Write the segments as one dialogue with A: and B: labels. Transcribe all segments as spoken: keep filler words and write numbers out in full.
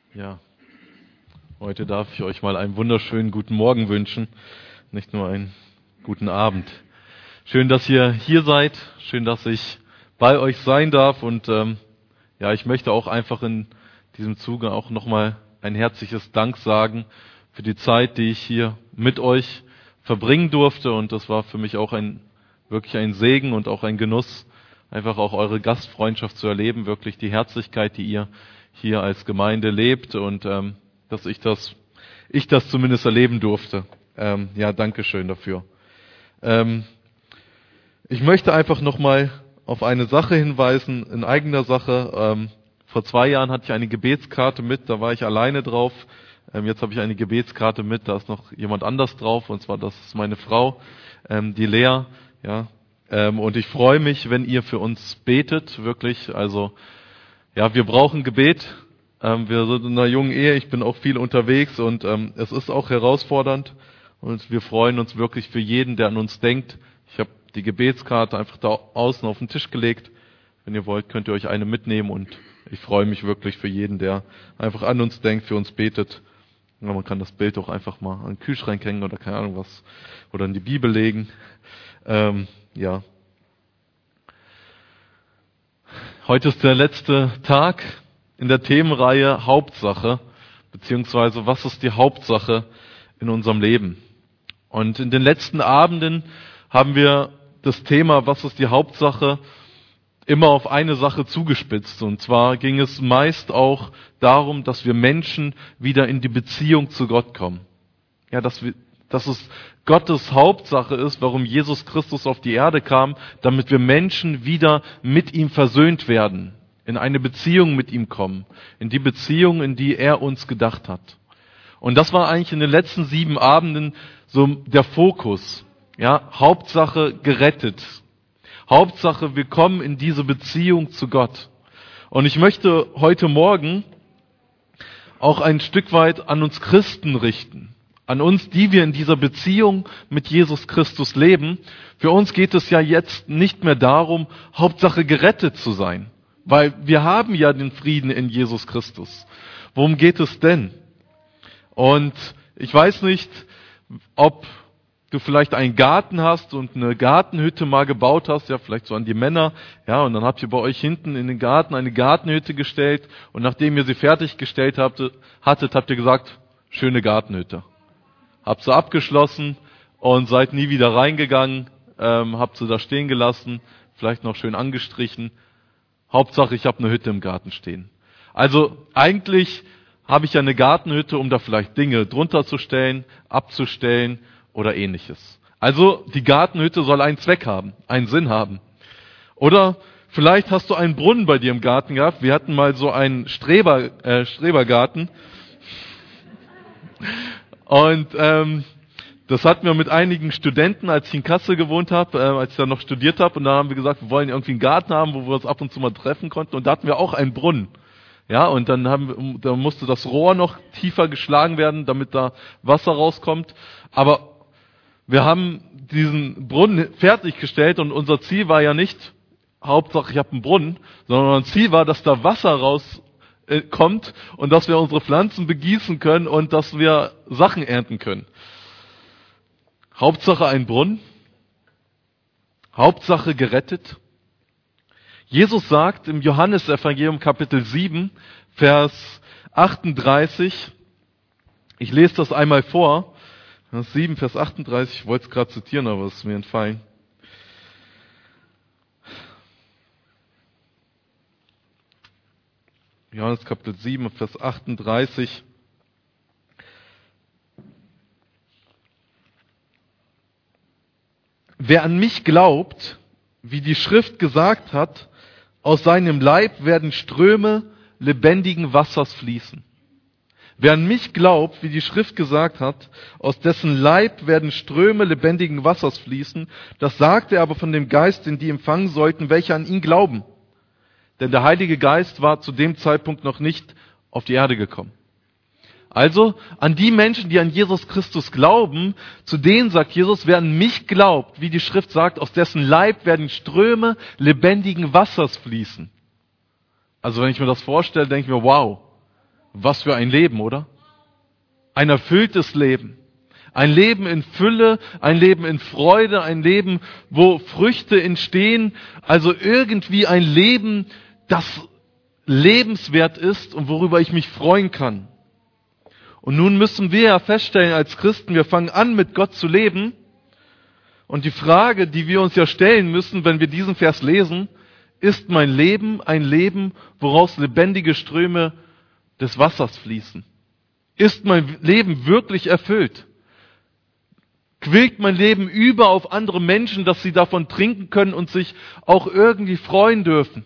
A: Ja, heute darf ich euch mal einen wunderschönen guten Morgen wünschen, nicht nur einen guten Abend. Schön, dass ihr hier seid, schön, dass ich bei euch sein darf und ähm, ja, ich möchte auch einfach in diesem Zuge auch nochmal ein herzliches Dank sagen für die Zeit, die ich hier mit euch verbringen durfte, und das war für mich auch ein wirklich ein Segen und auch ein Genuss, einfach auch eure Gastfreundschaft zu erleben, wirklich die Herzlichkeit, die ihr hier als Gemeinde lebt, und ähm, dass ich das, ich das zumindest erleben durfte. Ähm, ja, Dankeschön dafür. Ähm, ich möchte einfach nochmal auf eine Sache hinweisen, in eigener Sache. Ähm, vor zwei Jahren hatte ich eine Gebetskarte mit, da war ich alleine drauf. Ähm, jetzt habe ich eine Gebetskarte mit, da ist noch jemand anders drauf, und zwar das ist meine Frau, ähm, die Lea. Ja, ähm, und ich freue mich, wenn ihr für uns betet, wirklich. Also ja, wir brauchen Gebet. Ähm, wir sind in einer jungen Ehe, ich bin auch viel unterwegs, und ähm, es ist auch herausfordernd. Und wir freuen uns wirklich für jeden, der an uns denkt. Ich habe die Gebetskarte einfach da außen auf den Tisch gelegt. Wenn ihr wollt, könnt ihr euch eine mitnehmen, und ich freue mich wirklich für jeden, der einfach an uns denkt, für uns betet. Ja, man kann das Bild auch einfach mal an den Kühlschrank hängen oder keine Ahnung was, oder in die Bibel legen. Ähm, ja. Heute ist der letzte Tag in der Themenreihe Hauptsache, beziehungsweise was ist die Hauptsache in unserem Leben? Und in den letzten Abenden haben wir das Thema, was ist die Hauptsache, immer auf eine Sache zugespitzt. Und zwar ging es meist auch darum, dass wir Menschen wieder in die Beziehung zu Gott kommen. Ja, dass wir, dass es Gottes Hauptsache ist, warum Jesus Christus auf die Erde kam, damit wir Menschen wieder mit ihm versöhnt werden, in eine Beziehung mit ihm kommen, in die Beziehung, in die er uns gedacht hat. Und das war eigentlich in den letzten sieben Abenden so der Fokus. Ja, Hauptsache gerettet. Hauptsache, wir kommen in diese Beziehung zu Gott. Und ich möchte heute Morgen auch ein Stück weit an uns Christen richten. An uns, die wir in dieser Beziehung mit Jesus Christus leben. Für uns geht es ja jetzt nicht mehr darum, Hauptsache gerettet zu sein. Weil wir haben ja den Frieden in Jesus Christus. Worum geht es denn? Und ich weiß nicht, ob du vielleicht einen Garten hast und eine Gartenhütte mal gebaut hast, ja, vielleicht so an die Männer, ja, und dann habt ihr bei euch hinten in den Garten eine Gartenhütte gestellt, und nachdem ihr sie fertiggestellt habt, hattet, habt ihr gesagt, schöne Gartenhütte. Habt sie abgeschlossen und seid nie wieder reingegangen, ähm, habt sie da stehen gelassen, vielleicht noch schön angestrichen. Hauptsache, ich habe eine Hütte im Garten stehen. Also eigentlich habe ich ja eine Gartenhütte, um da vielleicht Dinge drunter zu stellen, abzustellen oder ähnliches. Also die Gartenhütte soll einen Zweck haben, einen Sinn haben. Oder vielleicht hast du einen Brunnen bei dir im Garten gehabt. Wir hatten mal so einen Streber, äh, Strebergarten. Und ähm, das hatten wir mit einigen Studenten, als ich in Kassel gewohnt habe, äh, als ich da noch studiert habe. Und da haben wir gesagt, wir wollen irgendwie einen Garten haben, wo wir uns ab und zu mal treffen konnten. Und da hatten wir auch einen Brunnen. Ja, und dann haben, da musste das Rohr noch tiefer geschlagen werden, damit da Wasser rauskommt. Aber wir haben diesen Brunnen fertiggestellt, und unser Ziel war ja nicht, Hauptsache ich habe einen Brunnen, sondern unser Ziel war, dass da Wasser rauskommt und dass wir unsere Pflanzen begießen können und dass wir Sachen ernten können. Hauptsache ein Brunnen, Hauptsache gerettet. Jesus sagt im Johannesevangelium Kapitel sieben, Vers achtunddreißig, ich lese das einmal vor, sieben, Vers achtunddreißig, ich wollte es gerade zitieren, aber es ist mir entfallen. Johannes Kapitel sieben, Vers achtunddreißig. Wer an mich glaubt, wie die Schrift gesagt hat, aus seinem Leib werden Ströme lebendigen Wassers fließen. Wer an mich glaubt, wie die Schrift gesagt hat, aus dessen Leib werden Ströme lebendigen Wassers fließen, das sagt er aber von dem Geist, den die empfangen sollten, welche an ihn glauben. Denn der Heilige Geist war zu dem Zeitpunkt noch nicht auf die Erde gekommen. Also an die Menschen, die an Jesus Christus glauben, zu denen sagt Jesus, wer an mich glaubt, wie die Schrift sagt, aus dessen Leib werden Ströme lebendigen Wassers fließen. Also wenn ich mir das vorstelle, denke ich mir, wow, Was für ein Leben, oder? Ein erfülltes Leben. Ein Leben in Fülle, ein Leben in Freude, ein Leben, wo Früchte entstehen. Also irgendwie ein Leben, das lebenswert ist und worüber ich mich freuen kann. Und nun müssen wir ja feststellen als Christen, wir fangen an, mit Gott zu leben. Und die Frage, die wir uns ja stellen müssen, wenn wir diesen Vers lesen, ist mein Leben ein Leben, woraus lebendige Ströme des Wassers fließen? Ist mein Leben wirklich erfüllt? Quillt mein Leben über auf andere Menschen, dass sie davon trinken können und sich auch irgendwie freuen dürfen?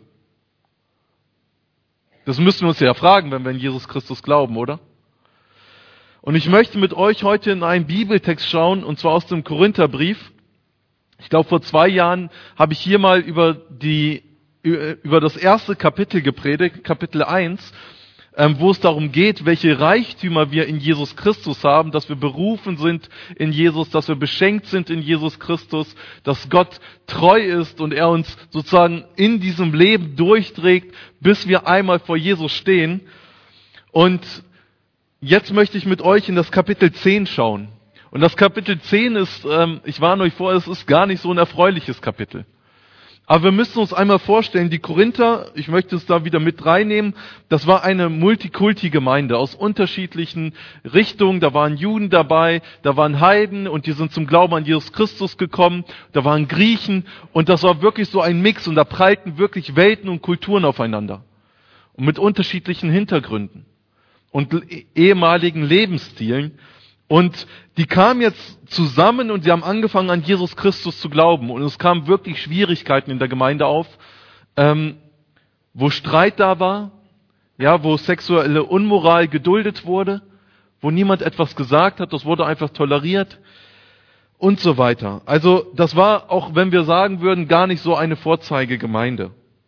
A: Das müssen wir uns ja fragen, wenn wir an Jesus Christus glauben, oder? Und ich möchte mit euch heute in einen Bibeltext schauen, und zwar aus dem Korintherbrief. Ich glaube, vor zwei Jahren habe ich hier mal über die, über das erste Kapitel gepredigt, Kapitel eins, wo es darum geht, welche Reichtümer wir in Jesus Christus haben, dass wir berufen sind in Jesus, dass wir beschenkt sind in Jesus Christus, dass Gott treu ist und er uns sozusagen in diesem Leben durchträgt, bis wir einmal vor Jesus stehen. Und jetzt möchte ich mit euch in das Kapitel zehn schauen. Und das Kapitel zehn ist, ähm, ich warne euch vor, es ist gar nicht so ein erfreuliches Kapitel. Aber wir müssen uns einmal vorstellen, die Korinther, ich möchte es da wieder mit reinnehmen, das war eine Multikulti-Gemeinde aus unterschiedlichen Richtungen. Da waren Juden dabei, da waren Heiden und die sind zum Glauben an Jesus Christus gekommen. Da waren Griechen und das war wirklich so ein Mix und da prallten wirklich Welten und Kulturen aufeinander. Und mit unterschiedlichen Hintergründen und ehemaligen Lebensstilen. Und die kamen jetzt zusammen und sie haben angefangen, an Jesus Christus zu glauben. Und es kamen wirklich Schwierigkeiten in der Gemeinde auf, ähm, wo Streit da war, ja, wo sexuelle Unmoral geduldet wurde, wo niemand etwas gesagt hat, das wurde einfach toleriert und so weiter. Also das war, auch wenn wir sagen würden, gar nicht so eine Vorzeigegemeinde.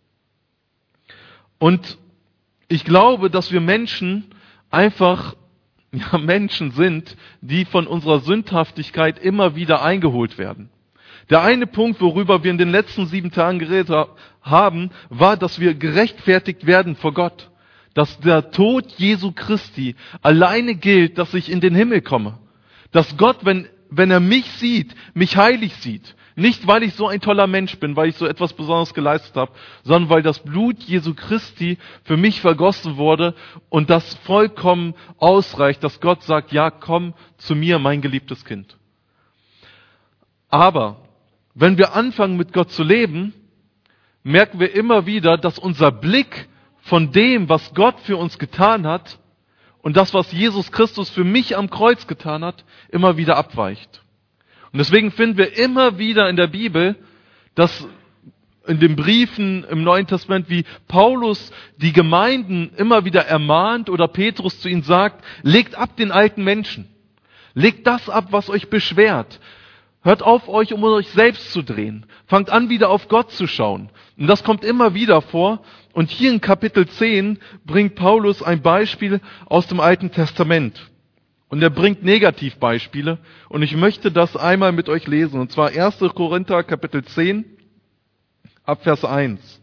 A: Und ich glaube, dass wir Menschen einfach ja, Menschen sind, die von unserer Sündhaftigkeit immer wieder eingeholt werden. Der eine Punkt, worüber wir in den letzten sieben Tagen geredet haben, war, dass wir gerechtfertigt werden vor Gott. Dass der Tod Jesu Christi alleine gilt, dass ich in den Himmel komme. Dass Gott, wenn, wenn er mich sieht, mich heilig sieht. Nicht, weil ich so ein toller Mensch bin, weil ich so etwas Besonderes geleistet habe, sondern weil das Blut Jesu Christi für mich vergossen wurde und das vollkommen ausreicht, dass Gott sagt, ja, komm zu mir, mein geliebtes Kind. Aber wenn wir anfangen, mit Gott zu leben, merken wir immer wieder, dass unser Blick von dem, was Gott für uns getan hat und das, was Jesus Christus für mich am Kreuz getan hat, immer wieder abweicht. Und deswegen finden wir immer wieder in der Bibel, dass in den Briefen im Neuen Testament, wie Paulus die Gemeinden immer wieder ermahnt oder Petrus zu ihnen sagt, legt ab den alten Menschen. Legt das ab, was euch beschwert. Hört auf, euch um euch selbst zu drehen. Fangt an, wieder auf Gott zu schauen. Und das kommt immer wieder vor. Und hier in Kapitel zehn bringt Paulus ein Beispiel aus dem Alten Testament. Und er bringt Negativbeispiele. Und ich möchte das einmal mit euch lesen. Und zwar erster Korinther, Kapitel zehn, ab Vers eins.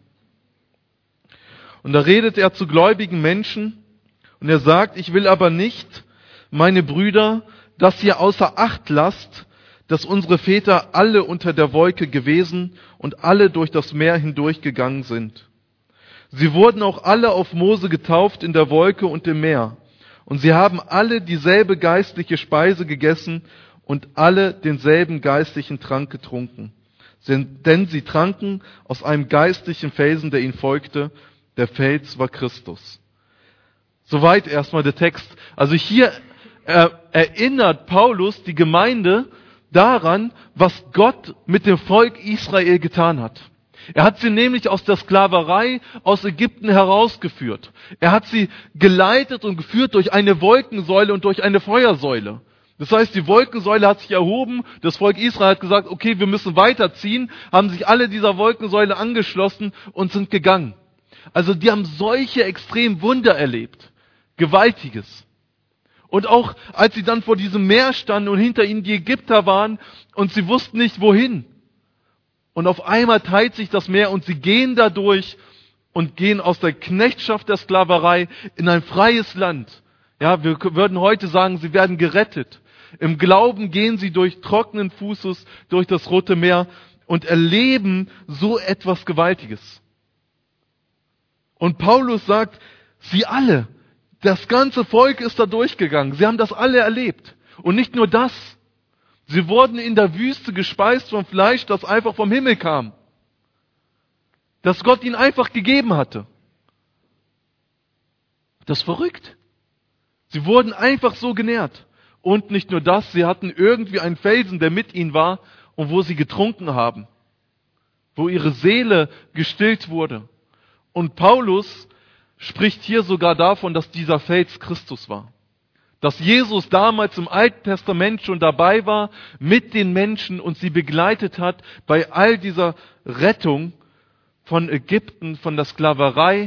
A: Und da redet er zu gläubigen Menschen. Und er sagt, ich will aber nicht, meine Brüder, dass ihr außer Acht lasst, dass unsere Väter alle unter der Wolke gewesen und alle durch das Meer hindurchgegangen sind. Sie wurden auch alle auf Mose getauft in der Wolke und im Meer. Und sie haben alle dieselbe geistliche Speise gegessen und alle denselben geistlichen Trank getrunken. Denn sie tranken aus einem geistlichen Felsen, der ihnen folgte. Der Fels war Christus. Soweit erstmal der Text. Also hier äh, erinnert Paulus die Gemeinde daran, was Gott mit dem Volk Israel getan hat. Er hat sie nämlich aus der Sklaverei aus Ägypten herausgeführt. Er hat sie geleitet und geführt durch eine Wolkensäule und durch eine Feuersäule. Das heißt, die Wolkensäule hat sich erhoben, das Volk Israel hat gesagt, okay, wir müssen weiterziehen, haben sich alle dieser Wolkensäule angeschlossen und sind gegangen. Also die haben solche extremen Wunder erlebt. Gewaltiges. Und auch als sie dann vor diesem Meer standen und hinter ihnen die Ägypter waren und sie wussten nicht wohin. Und auf einmal teilt sich das Meer und sie gehen dadurch und gehen aus der Knechtschaft der Sklaverei in ein freies Land. Ja, wir würden heute sagen, sie werden gerettet. Im Glauben gehen sie durch trockenen Fußes durch das Rote Meer und erleben so etwas Gewaltiges. Und Paulus sagt, sie alle, das ganze Volk ist da durchgegangen. Sie haben das alle erlebt. Und nicht nur das. Sie wurden in der Wüste gespeist vom Fleisch, das einfach vom Himmel kam. Das Gott ihnen einfach gegeben hatte. Das ist verrückt. Sie wurden einfach so genährt. Und nicht nur das, sie hatten irgendwie einen Felsen, der mit ihnen war und wo sie getrunken haben. Wo ihre Seele gestillt wurde. Und Paulus spricht hier sogar davon, dass dieser Fels Christus war. Dass Jesus damals im Alten Testament schon dabei war mit den Menschen und sie begleitet hat bei all dieser Rettung von Ägypten, von der Sklaverei.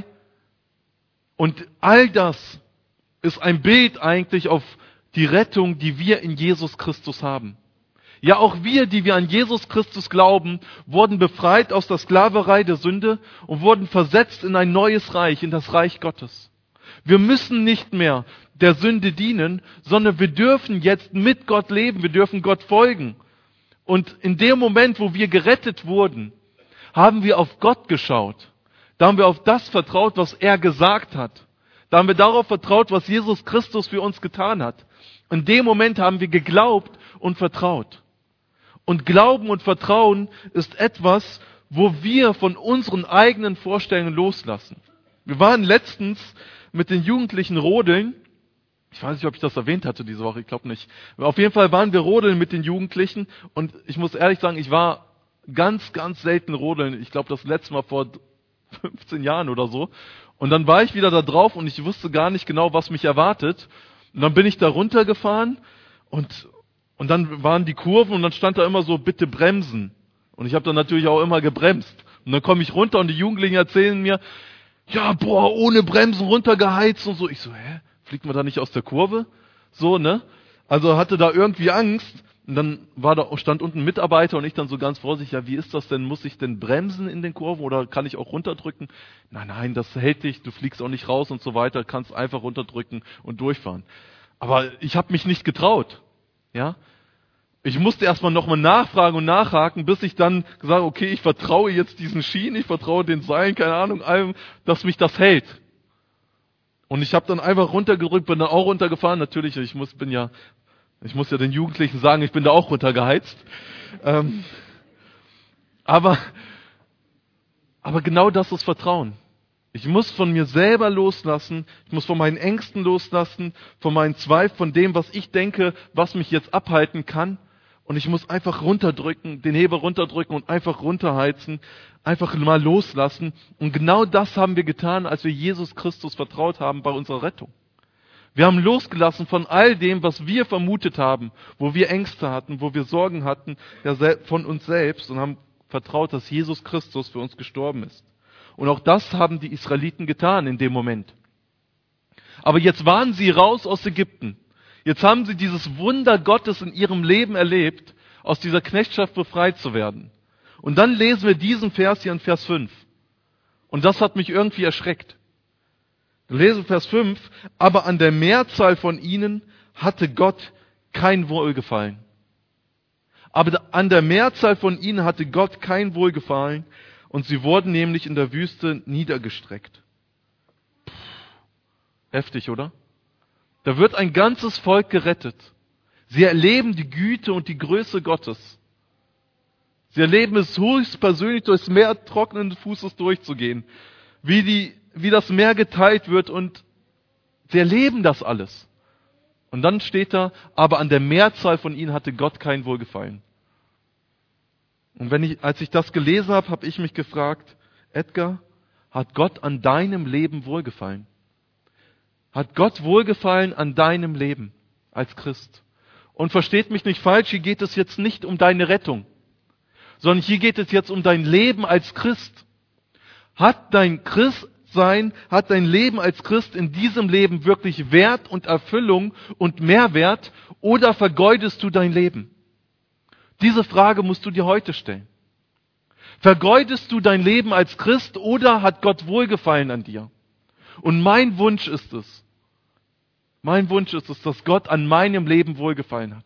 A: Und all das ist ein Bild eigentlich auf die Rettung, die wir in Jesus Christus haben. Ja, auch wir, die wir an Jesus Christus glauben, wurden befreit aus der Sklaverei der Sünde und wurden versetzt in ein neues Reich, in das Reich Gottes. Wir müssen nicht mehr der Sünde dienen, sondern wir dürfen jetzt mit Gott leben, wir dürfen Gott folgen. Und in dem Moment, wo wir gerettet wurden, haben wir auf Gott geschaut. Da haben wir auf das vertraut, was er gesagt hat. Da haben wir darauf vertraut, was Jesus Christus für uns getan hat. In dem Moment haben wir geglaubt und vertraut. Und Glauben und Vertrauen ist etwas, wo wir von unseren eigenen Vorstellungen loslassen. Wir waren letztens mit den Jugendlichen rodeln. Ich weiß nicht, ob ich das erwähnt hatte diese Woche, ich glaube nicht. Auf jeden Fall waren wir rodeln mit den Jugendlichen und ich muss ehrlich sagen, ich war ganz, ganz selten rodeln. Ich glaube, das letzte Mal vor fünfzehn Jahren oder so. Und dann war ich wieder da drauf und ich wusste gar nicht genau, was mich erwartet. Und dann bin ich da runtergefahren und Und dann waren die Kurven und dann stand da immer so, bitte bremsen. Und ich habe dann natürlich auch immer gebremst. Und dann komme ich runter und die Jugendlichen erzählen mir, ja, boah, ohne Bremsen runtergeheizt und so. Ich so, hä, fliegt man da nicht aus der Kurve? So, ne? Also hatte da irgendwie Angst. Und dann war da, stand unten ein Mitarbeiter und ich dann so ganz vorsichtig, ja, wie ist das denn? Muss ich denn bremsen in den Kurven oder kann ich auch runterdrücken? Nein, nein, das hält dich, du fliegst auch nicht raus und so weiter, kannst einfach runterdrücken und durchfahren. Aber ich habe mich nicht getraut. Ja, ich musste erstmal nochmal nachfragen und nachhaken, bis ich dann gesagt habe, okay, ich vertraue jetzt diesen Schienen, ich vertraue den Seilen, keine Ahnung, allem, dass mich das hält. Und ich habe dann einfach runtergedrückt, bin dann auch runtergefahren. Natürlich, ich muss, bin ja, ich muss ja den Jugendlichen sagen, ich bin da auch runtergeheizt. Ähm, aber, aber genau das ist Vertrauen. Ich muss von mir selber loslassen, ich muss von meinen Ängsten loslassen, von meinen Zweifeln, von dem, was ich denke, was mich jetzt abhalten kann. Und ich muss einfach runterdrücken, den Hebel runterdrücken und einfach runterheizen, einfach mal loslassen. Und genau das haben wir getan, als wir Jesus Christus vertraut haben bei unserer Rettung. Wir haben losgelassen von all dem, was wir vermutet haben, wo wir Ängste hatten, wo wir Sorgen hatten, ja, von uns selbst und haben vertraut, dass Jesus Christus für uns gestorben ist. Und auch das haben die Israeliten getan in dem Moment. Aber jetzt waren sie raus aus Ägypten. Jetzt haben sie dieses Wunder Gottes in ihrem Leben erlebt, aus dieser Knechtschaft befreit zu werden. Und dann lesen wir diesen Vers hier in Vers fünf. Und das hat mich irgendwie erschreckt. Wir lesen Vers fünf, aber an der Mehrzahl von ihnen hatte Gott kein Wohlgefallen. Aber an der Mehrzahl von ihnen hatte Gott kein Wohlgefallen, und sie wurden nämlich in der Wüste niedergestreckt. Puh, heftig, oder? Da wird ein ganzes Volk gerettet. Sie erleben die Güte und die Größe Gottes. Sie erleben es höchstpersönlich, durchs Meer trockenen Fußes durchzugehen. Wie, die, wie das Meer geteilt wird und sie erleben das alles. Und dann steht da, aber an der Mehrzahl von ihnen hatte Gott kein Wohlgefallen. Und wenn ich, als ich das gelesen habe, habe ich mich gefragt, Edgar, hat Gott an deinem Leben Wohlgefallen? Hat Gott Wohlgefallen an deinem Leben als Christ? Und versteht mich nicht falsch, hier geht es jetzt nicht um deine Rettung, sondern hier geht es jetzt um dein Leben als Christ. Hat dein Christsein, hat dein Leben als Christ in diesem Leben wirklich Wert und Erfüllung und Mehrwert oder vergeudest du dein Leben? Diese Frage musst du dir heute stellen. Vergeudest du dein Leben als Christ oder hat Gott Wohlgefallen an dir? Und mein Wunsch ist es, mein Wunsch ist es, dass Gott an meinem Leben Wohlgefallen hat.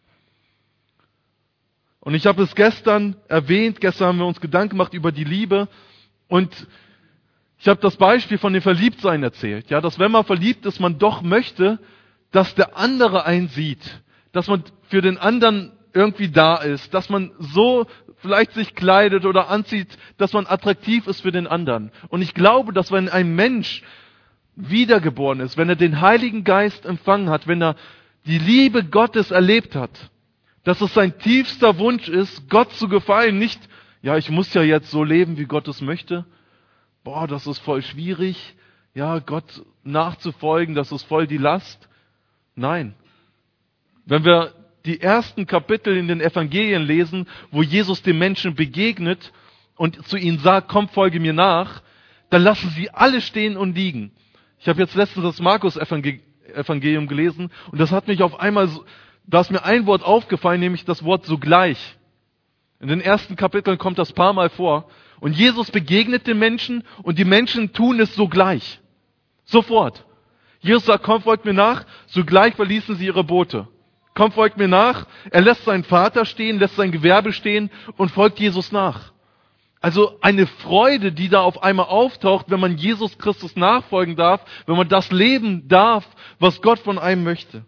A: Und ich habe es gestern erwähnt, gestern haben wir uns Gedanken gemacht über die Liebe und ich habe das Beispiel von dem Verliebtsein erzählt. Ja, dass wenn man verliebt ist, man doch möchte, dass der andere einen sieht, dass man für den anderen irgendwie da ist, dass man so vielleicht sich kleidet oder anzieht, dass man attraktiv ist für den anderen. Und ich glaube, dass wenn ein Mensch wiedergeboren ist, wenn er den Heiligen Geist empfangen hat, wenn er die Liebe Gottes erlebt hat, dass es sein tiefster Wunsch ist, Gott zu gefallen. Nicht, ja, ich muss ja jetzt so leben, wie Gott es möchte. Boah, das ist voll schwierig. Ja, Gott nachzufolgen, das ist voll die Last. Nein. Wenn wir die ersten Kapitel in den Evangelien lesen, wo Jesus den Menschen begegnet und zu ihnen sagt, komm, folge mir nach, dann lassen sie alle stehen und liegen. Ich habe jetzt letztens das Markus-Evangelium gelesen und das hat mich auf einmal, so, da ist mir ein Wort aufgefallen, nämlich das Wort sogleich. In den ersten Kapiteln kommt das paar Mal vor und Jesus begegnet den Menschen und die Menschen tun es sogleich. Sofort. Jesus sagt, komm, folgt mir nach, sogleich verließen sie ihre Boote. Komm, folgt mir nach. Er lässt seinen Vater stehen, lässt sein Gewerbe stehen und folgt Jesus nach. Also eine Freude, die da auf einmal auftaucht, wenn man Jesus Christus nachfolgen darf, wenn man das leben darf, was Gott von einem möchte.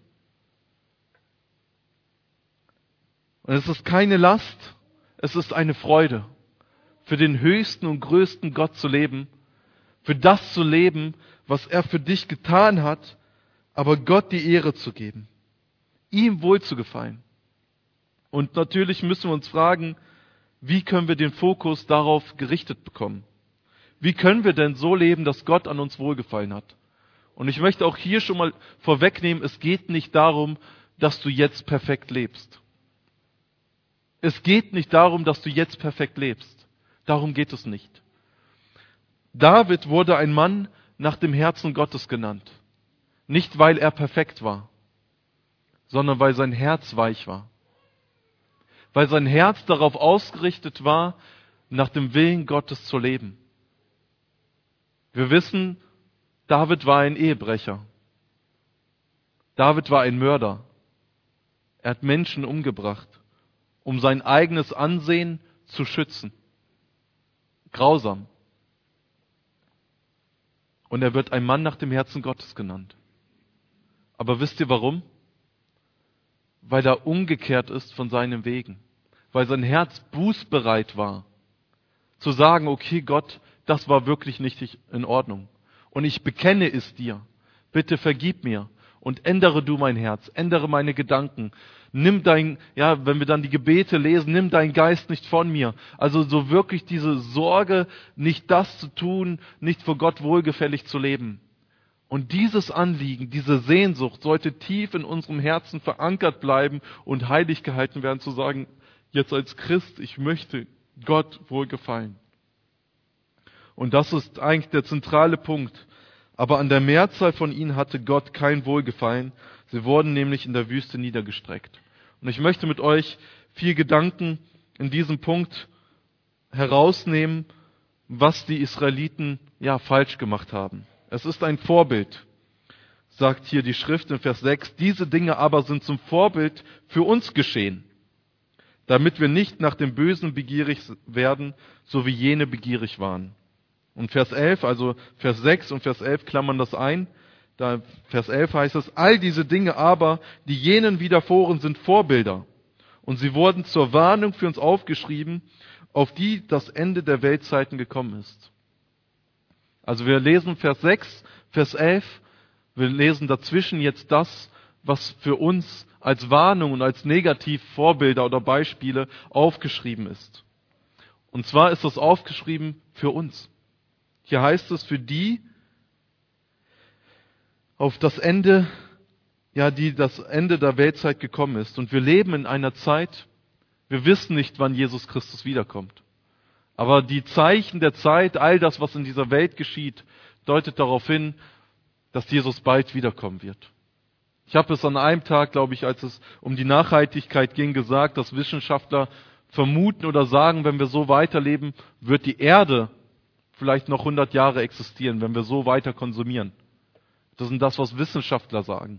A: Und es ist keine Last, es ist eine Freude, für den höchsten und größten Gott zu leben, für das zu leben, was er für dich getan hat, aber Gott die Ehre zu geben, ihm wohl zu gefallen. Und natürlich müssen wir uns fragen, wie können wir den Fokus darauf gerichtet bekommen? Wie können wir denn so leben, dass Gott an uns wohlgefallen hat? Und ich möchte auch hier schon mal vorwegnehmen, es geht nicht darum, dass du jetzt perfekt lebst. Es geht nicht darum, dass du jetzt perfekt lebst. Darum geht es nicht. David wurde ein Mann nach dem Herzen Gottes genannt. Nicht, weil er perfekt war, sondern weil sein Herz weich war. Weil sein Herz darauf ausgerichtet war, nach dem Willen Gottes zu leben. Wir wissen, David war ein Ehebrecher. David war ein Mörder. Er hat Menschen umgebracht, um sein eigenes Ansehen zu schützen. Grausam. Und er wird ein Mann nach dem Herzen Gottes genannt. Aber wisst ihr warum? Weil er umgekehrt ist von seinen Wegen. Weil sein Herz bußbereit war. Zu sagen, okay Gott, das war wirklich nicht in Ordnung. Und ich bekenne es dir. Bitte vergib mir. Und ändere du mein Herz. Ändere meine Gedanken. Nimm dein, ja, wenn wir dann die Gebete lesen, nimm deinen Geist nicht von mir. Also so wirklich diese Sorge, nicht das zu tun, nicht vor Gott wohlgefällig zu leben. Und dieses Anliegen, diese Sehnsucht sollte tief in unserem Herzen verankert bleiben und heilig gehalten werden, zu sagen, jetzt als Christ, ich möchte Gott wohlgefallen. Und das ist eigentlich der zentrale Punkt. Aber an der Mehrzahl von ihnen hatte Gott kein Wohlgefallen. Sie wurden nämlich in der Wüste niedergestreckt. Und ich möchte mit euch vier Gedanken in diesem Punkt herausnehmen, was die Israeliten ja falsch gemacht haben. Es ist ein Vorbild, sagt hier die Schrift in Vers sechs. Diese Dinge aber sind zum Vorbild für uns geschehen, damit wir nicht nach dem Bösen begierig werden, so wie jene begierig waren. Und Vers elf, also Vers sechs und Vers elf klammern das ein. Da Vers elf heißt es, all diese Dinge aber, die jenen widerfahren, sind Vorbilder. Und sie wurden zur Warnung für uns aufgeschrieben, auf die das Ende der Weltzeiten gekommen ist. Also wir lesen Vers sechs, Vers elf, wir lesen dazwischen jetzt das, was für uns als Warnung und als Negativvorbilder oder Beispiele aufgeschrieben ist. Und zwar ist das aufgeschrieben für uns. Hier heißt es für die, auf das Ende, ja, die das Ende der Weltzeit gekommen ist. Und wir leben in einer Zeit, wir wissen nicht, wann Jesus Christus wiederkommt. Aber die Zeichen der Zeit, all das, was in dieser Welt geschieht, deutet darauf hin, dass Jesus bald wiederkommen wird. Ich habe es an einem Tag, glaube ich, als es um die Nachhaltigkeit ging, gesagt, dass Wissenschaftler vermuten oder sagen, wenn wir so weiterleben, wird die Erde vielleicht noch hundert Jahre existieren, wenn wir so weiter konsumieren. Das ist das, was Wissenschaftler sagen.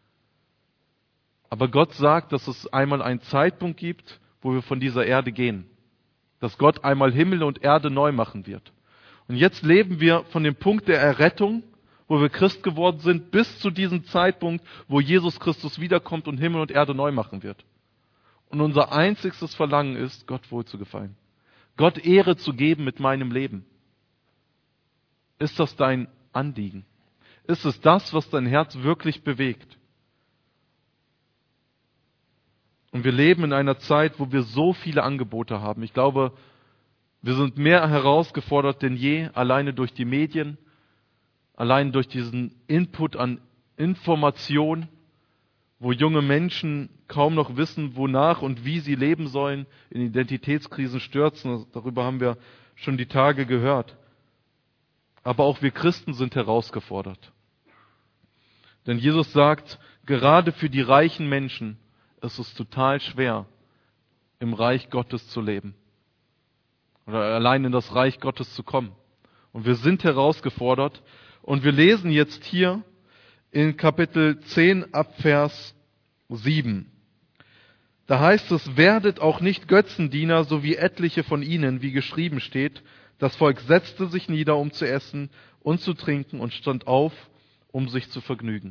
A: Aber Gott sagt, dass es einmal einen Zeitpunkt gibt, wo wir von dieser Erde gehen. Dass Gott einmal Himmel und Erde neu machen wird. Und jetzt leben wir von dem Punkt der Errettung, wo wir Christ geworden sind, bis zu diesem Zeitpunkt, wo Jesus Christus wiederkommt und Himmel und Erde neu machen wird. Und unser einzigstes Verlangen ist, Gott wohlzugefallen. Gott Ehre zu geben mit meinem Leben. Ist das dein Anliegen? Ist es das, was dein Herz wirklich bewegt? Und wir leben in einer Zeit, wo wir so viele Angebote haben. Ich glaube, wir sind mehr herausgefordert denn je, alleine durch die Medien, allein durch diesen Input an Information, wo junge Menschen kaum noch wissen, wonach und wie sie leben sollen, in Identitätskrisen stürzen. Darüber haben wir schon die Tage gehört. Aber auch wir Christen sind herausgefordert. Denn Jesus sagt, gerade für die reichen Menschen ist es total schwer, im Reich Gottes zu leben. Oder allein in das Reich Gottes zu kommen. Und wir sind herausgefordert. Und wir lesen jetzt hier in Kapitel zehn ab Vers sieben. Da heißt es, werdet auch nicht Götzendiener, so wie etliche von ihnen, wie geschrieben steht. Das Volk setzte sich nieder, um zu essen und zu trinken und stand auf, um sich zu vergnügen.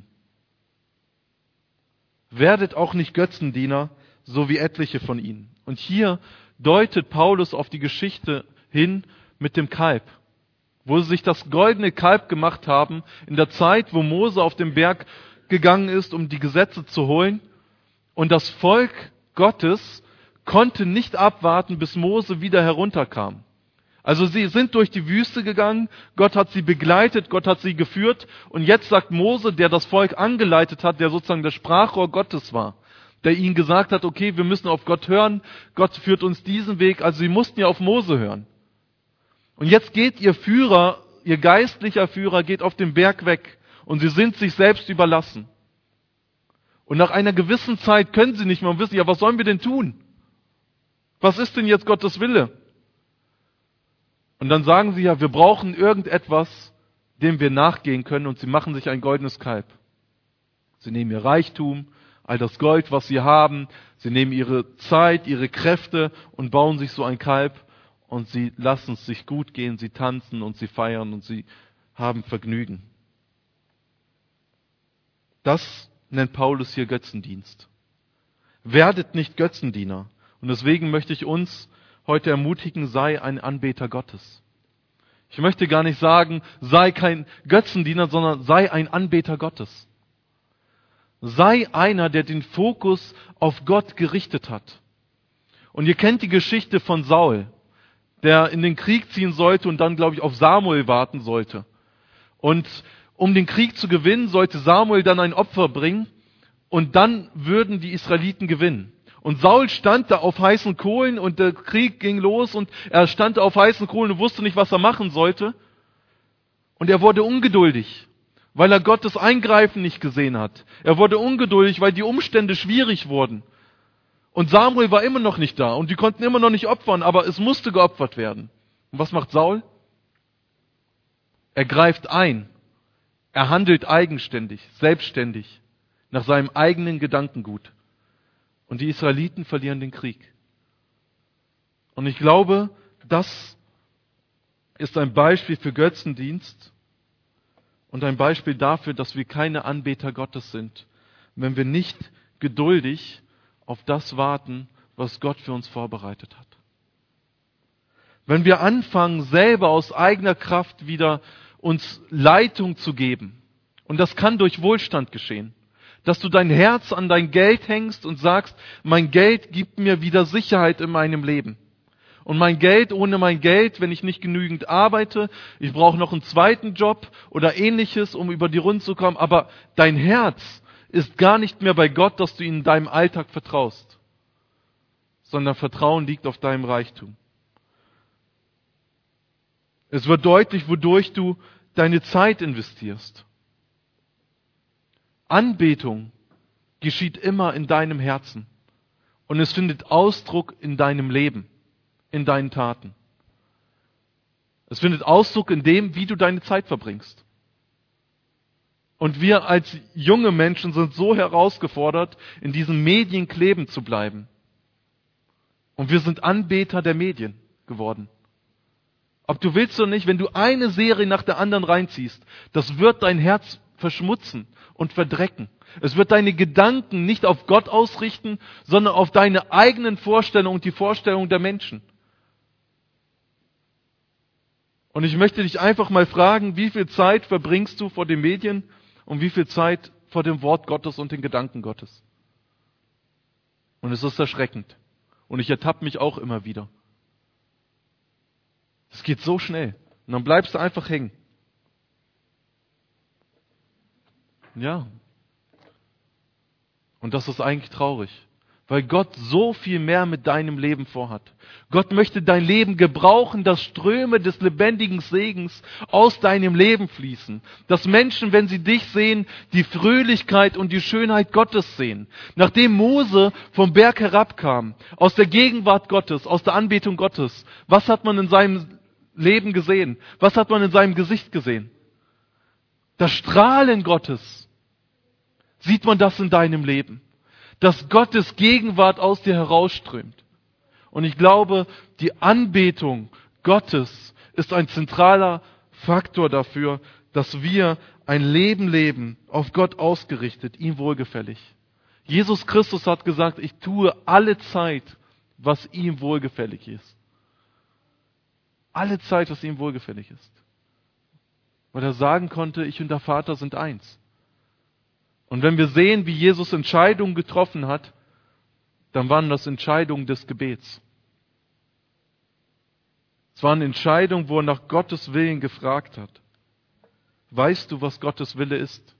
A: Werdet auch nicht Götzendiener, so wie etliche von ihnen. Und hier deutet Paulus auf die Geschichte hin mit dem Kalb, wo sie sich das goldene Kalb gemacht haben, in der Zeit, wo Mose auf den Berg gegangen ist, um die Gesetze zu holen. Und das Volk Gottes konnte nicht abwarten, bis Mose wieder herunterkam. Also sie sind durch die Wüste gegangen, Gott hat sie begleitet, Gott hat sie geführt. Und jetzt sagt Mose, der das Volk angeleitet hat, der sozusagen das Sprachrohr Gottes war, der ihnen gesagt hat, okay, wir müssen auf Gott hören, Gott führt uns diesen Weg. Also sie mussten ja auf Mose hören. Und jetzt geht ihr Führer, ihr geistlicher Führer, geht auf den Berg weg und sie sind sich selbst überlassen. Und nach einer gewissen Zeit können sie nicht mehr wissen, ja, was sollen wir denn tun? Was ist denn jetzt Gottes Wille? Und dann sagen sie ja, wir brauchen irgendetwas, dem wir nachgehen können, und sie machen sich ein goldenes Kalb. Sie nehmen ihr Reichtum, all das Gold, was sie haben, sie nehmen ihre Zeit, ihre Kräfte und bauen sich so ein Kalb. Und sie lassen es sich gut gehen, sie tanzen und sie feiern und sie haben Vergnügen. Das nennt Paulus hier Götzendienst. Werdet nicht Götzendiener. Und deswegen möchte ich uns heute ermutigen, sei ein Anbeter Gottes. Ich möchte gar nicht sagen, sei kein Götzendiener, sondern sei ein Anbeter Gottes. Sei einer, der den Fokus auf Gott gerichtet hat. Und ihr kennt die Geschichte von Saul, der in den Krieg ziehen sollte und dann, glaube ich, auf Samuel warten sollte. Und um den Krieg zu gewinnen, sollte Samuel dann ein Opfer bringen und dann würden die Israeliten gewinnen. Und Saul stand da auf heißen Kohlen und der Krieg ging los und er stand da auf heißen Kohlen und wusste nicht, was er machen sollte. Und er wurde ungeduldig, weil er Gottes Eingreifen nicht gesehen hat. Er wurde ungeduldig, weil die Umstände schwierig wurden. Und Samuel war immer noch nicht da und die konnten immer noch nicht opfern, aber es musste geopfert werden. Und was macht Saul? Er greift ein. Er handelt eigenständig, selbstständig, nach seinem eigenen Gedankengut. Und die Israeliten verlieren den Krieg. Und ich glaube, das ist ein Beispiel für Götzendienst und ein Beispiel dafür, dass wir keine Anbeter Gottes sind, wenn wir nicht geduldig auf das warten, was Gott für uns vorbereitet hat. Wenn wir anfangen, selber aus eigener Kraft wieder uns Leitung zu geben, und das kann durch Wohlstand geschehen, dass du dein Herz an dein Geld hängst und sagst, mein Geld gibt mir wieder Sicherheit in meinem Leben. Und mein Geld, ohne mein Geld, wenn ich nicht genügend arbeite, ich brauche noch einen zweiten Job oder ähnliches, um über die Runden zu kommen, aber dein Herz ist gar nicht mehr bei Gott, dass du ihn in deinem Alltag vertraust, sondern Vertrauen liegt auf deinem Reichtum. Es wird deutlich, wodurch du deine Zeit investierst. Anbetung geschieht immer in deinem Herzen. Und es findet Ausdruck in deinem Leben, in deinen Taten. Es findet Ausdruck in dem, wie du deine Zeit verbringst. Und wir als junge Menschen sind so herausgefordert, in diesen Medien kleben zu bleiben. Und wir sind Anbeter der Medien geworden. Ob du willst oder nicht, wenn du eine Serie nach der anderen reinziehst, das wird dein Herz verschmutzen und verdrecken. Es wird deine Gedanken nicht auf Gott ausrichten, sondern auf deine eigenen Vorstellungen und die Vorstellungen der Menschen. Und ich möchte dich einfach mal fragen, wie viel Zeit verbringst du vor den Medien und wie viel Zeit vor dem Wort Gottes und den Gedanken Gottes? Und es ist erschreckend. Und ich ertappe mich auch immer wieder. Es geht so schnell. Und dann bleibst du einfach hängen. Ja. Und das ist eigentlich traurig. Weil Gott so viel mehr mit deinem Leben vorhat. Gott möchte dein Leben gebrauchen, dass Ströme des lebendigen Segens aus deinem Leben fließen. Dass Menschen, wenn sie dich sehen, die Fröhlichkeit und die Schönheit Gottes sehen. Nachdem Mose vom Berg herabkam, aus der Gegenwart Gottes, aus der Anbetung Gottes, was hat man in seinem Leben gesehen? Was hat man in seinem Gesicht gesehen? Das Strahlen Gottes. Sieht man das in deinem Leben? Dass Gottes Gegenwart aus dir herausströmt. Und ich glaube, die Anbetung Gottes ist ein zentraler Faktor dafür, dass wir ein Leben leben, auf Gott ausgerichtet, ihm wohlgefällig. Jesus Christus hat gesagt, ich tue alle Zeit, was ihm wohlgefällig ist. Alle Zeit, was ihm wohlgefällig ist. Weil er sagen konnte, ich und der Vater sind eins. Und wenn wir sehen, wie Jesus Entscheidungen getroffen hat, dann waren das Entscheidungen des Gebets. Es waren Entscheidungen, wo er nach Gottes Willen gefragt hat. Weißt du, was Gottes Wille ist?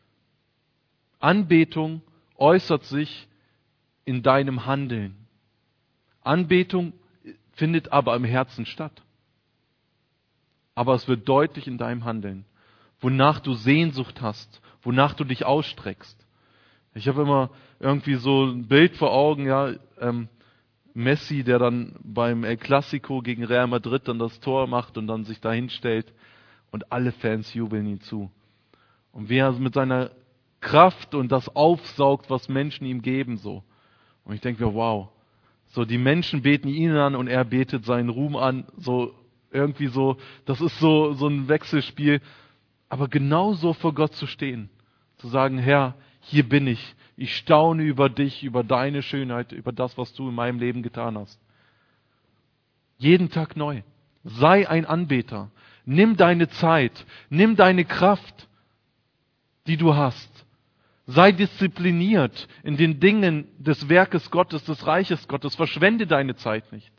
A: Anbetung äußert sich in deinem Handeln. Anbetung findet aber im Herzen statt. Aber es wird deutlich in deinem Handeln, wonach du Sehnsucht hast, wonach du dich ausstreckst. Ich habe immer irgendwie so ein Bild vor Augen, ja, ähm, Messi, der dann beim El Clasico gegen Real Madrid dann das Tor macht und dann sich da hinstellt und alle Fans jubeln ihm zu. Und wie er mit seiner Kraft und das aufsaugt, was Menschen ihm geben, so. Und ich denke mir, wow, so die Menschen beten ihn an und er betet seinen Ruhm an, so irgendwie so, das ist so, so ein Wechselspiel. Aber genauso vor Gott zu stehen, zu sagen, Herr, hier bin ich, ich staune über dich, über deine Schönheit, über das, was du in meinem Leben getan hast. Jeden Tag neu. Sei ein Anbeter. Nimm deine Zeit, nimm deine Kraft, die du hast. Sei diszipliniert in den Dingen des Werkes Gottes, des Reiches Gottes. Verschwende deine Zeit nicht.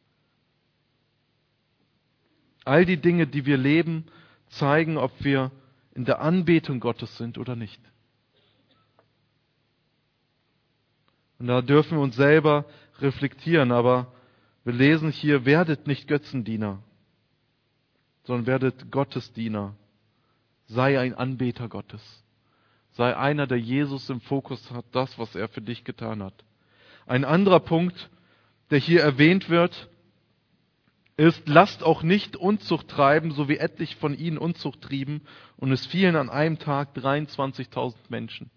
A: All die Dinge, die wir leben, zeigen, ob wir in der Anbetung Gottes sind oder nicht. Und da dürfen wir uns selber reflektieren, aber wir lesen hier, werdet nicht Götzendiener, sondern werdet Gottesdiener. Sei ein Anbeter Gottes. Sei einer, der Jesus im Fokus hat, das, was er für dich getan hat. Ein anderer Punkt, der hier erwähnt wird, ist, lasst auch nicht Unzucht treiben, so wie etliche von ihnen Unzucht trieben, und es fielen an einem Tag dreiundzwanzigtausend Menschen.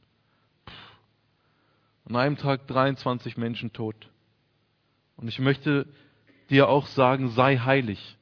A: An einem Tag dreiundzwanzig Menschen tot. Und ich möchte dir auch sagen, sei heilig.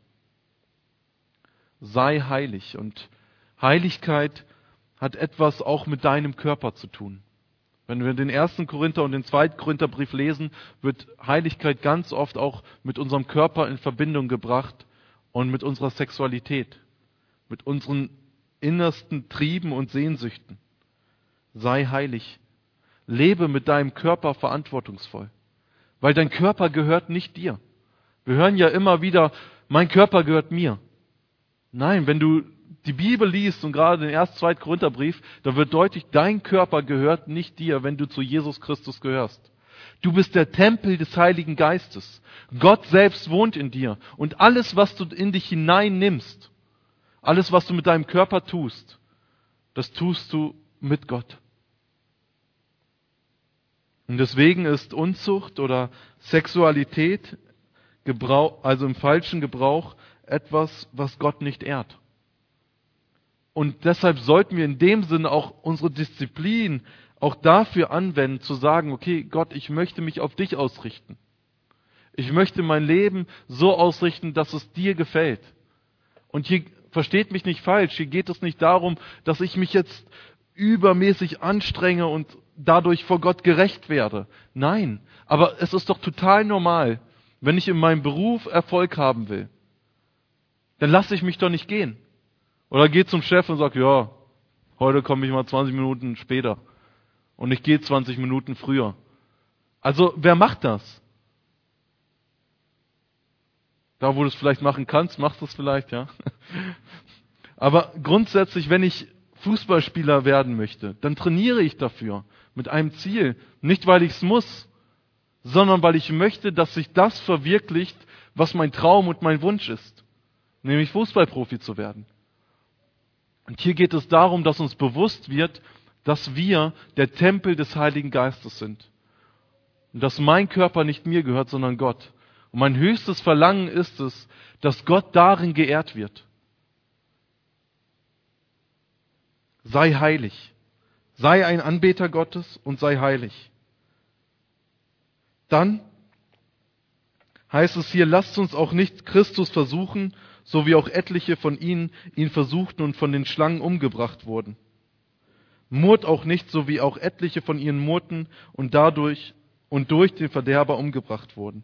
A: Sei heilig. Und Heiligkeit hat etwas auch mit deinem Körper zu tun. Wenn wir den ersten Korinther und den zweiten Korintherbrief lesen, wird Heiligkeit ganz oft auch mit unserem Körper in Verbindung gebracht und mit unserer Sexualität, mit unseren innersten Trieben und Sehnsüchten. Sei heilig. Lebe mit deinem Körper verantwortungsvoll, weil dein Körper gehört nicht dir. Wir hören ja immer wieder, mein Körper gehört mir. Nein, wenn du die Bibel liest und gerade den ersten, zweiten Korintherbrief, da wird deutlich, dein Körper gehört nicht dir, wenn du zu Jesus Christus gehörst. Du bist der Tempel des Heiligen Geistes. Gott selbst wohnt in dir. Und alles, was du in dich hineinnimmst, alles, was du mit deinem Körper tust, das tust du mit Gott. Und deswegen ist Unzucht oder Sexualität, Gebrauch, also im falschen Gebrauch, etwas, was Gott nicht ehrt. Und deshalb sollten wir in dem Sinne auch unsere Disziplin auch dafür anwenden, zu sagen, okay, Gott, ich möchte mich auf dich ausrichten. Ich möchte mein Leben so ausrichten, dass es dir gefällt. Und hier, versteht mich nicht falsch, hier geht es nicht darum, dass ich mich jetzt übermäßig anstrenge und dadurch vor Gott gerecht werde. Nein, aber es ist doch total normal, wenn ich in meinem Beruf Erfolg haben will, dann lasse ich mich doch nicht gehen. Oder gehe zum Chef und sage, ja, heute komme ich mal zwanzig Minuten später und ich gehe zwanzig Minuten früher. Also wer macht das? Da, wo du es vielleicht machen kannst, machst du es vielleicht, ja. Aber grundsätzlich, wenn ich Fußballspieler werden möchte, dann trainiere ich dafür mit einem Ziel. Nicht, weil ich es muss, sondern weil ich möchte, dass sich das verwirklicht, was mein Traum und mein Wunsch ist. Nämlich Fußballprofi zu werden. Und hier geht es darum, dass uns bewusst wird, dass wir der Tempel des Heiligen Geistes sind. Und dass mein Körper nicht mir gehört, sondern Gott. Und mein höchstes Verlangen ist es, dass Gott darin geehrt wird. Sei heilig. Sei ein Anbeter Gottes und sei heilig. Dann heißt es hier, lasst uns auch nicht Christus versuchen, so wie auch etliche von ihnen ihn versuchten und von den Schlangen umgebracht wurden. Murrt auch nicht, so wie auch etliche von ihnen murrten und dadurch und durch den Verderber umgebracht wurden.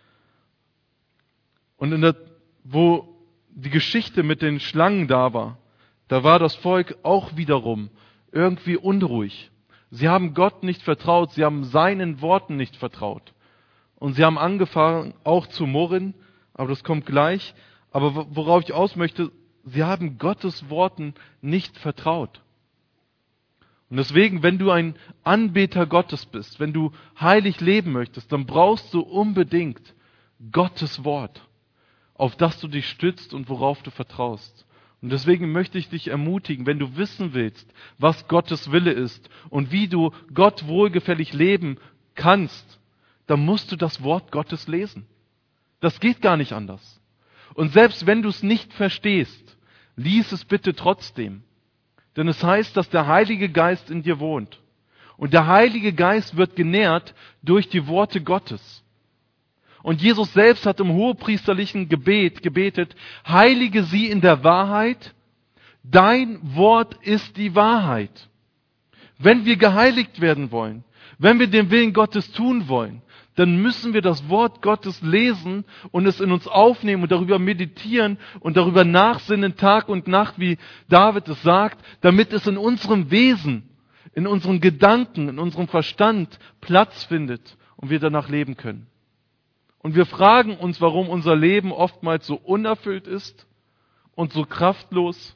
A: Und in der, wo die Geschichte mit den Schlangen da war, da war das Volk auch wiederum irgendwie unruhig. Sie haben Gott nicht vertraut, sie haben seinen Worten nicht vertraut. Und sie haben angefangen auch zu murren, aber das kommt gleich. Aber worauf ich aus möchte, sie haben Gottes Worten nicht vertraut. Und deswegen, wenn du ein Anbeter Gottes bist, wenn du heilig leben möchtest, dann brauchst du unbedingt Gottes Wort, auf das du dich stützt und worauf du vertraust. Und deswegen möchte ich dich ermutigen, wenn du wissen willst, was Gottes Wille ist und wie du Gott wohlgefällig leben kannst, dann musst du das Wort Gottes lesen. Das geht gar nicht anders. Und selbst wenn du es nicht verstehst, lies es bitte trotzdem. Denn es heißt, dass der Heilige Geist in dir wohnt. Und der Heilige Geist wird genährt durch die Worte Gottes. Und Jesus selbst hat im hohepriesterlichen Gebet gebetet, heilige sie in der Wahrheit, dein Wort ist die Wahrheit. Wenn wir geheiligt werden wollen, wenn wir den Willen Gottes tun wollen, dann müssen wir das Wort Gottes lesen und es in uns aufnehmen und darüber meditieren und darüber nachsinnen Tag und Nacht, wie David es sagt, damit es in unserem Wesen, in unseren Gedanken, in unserem Verstand Platz findet und wir danach leben können. Und wir fragen uns, warum unser Leben oftmals so unerfüllt ist und so kraftlos.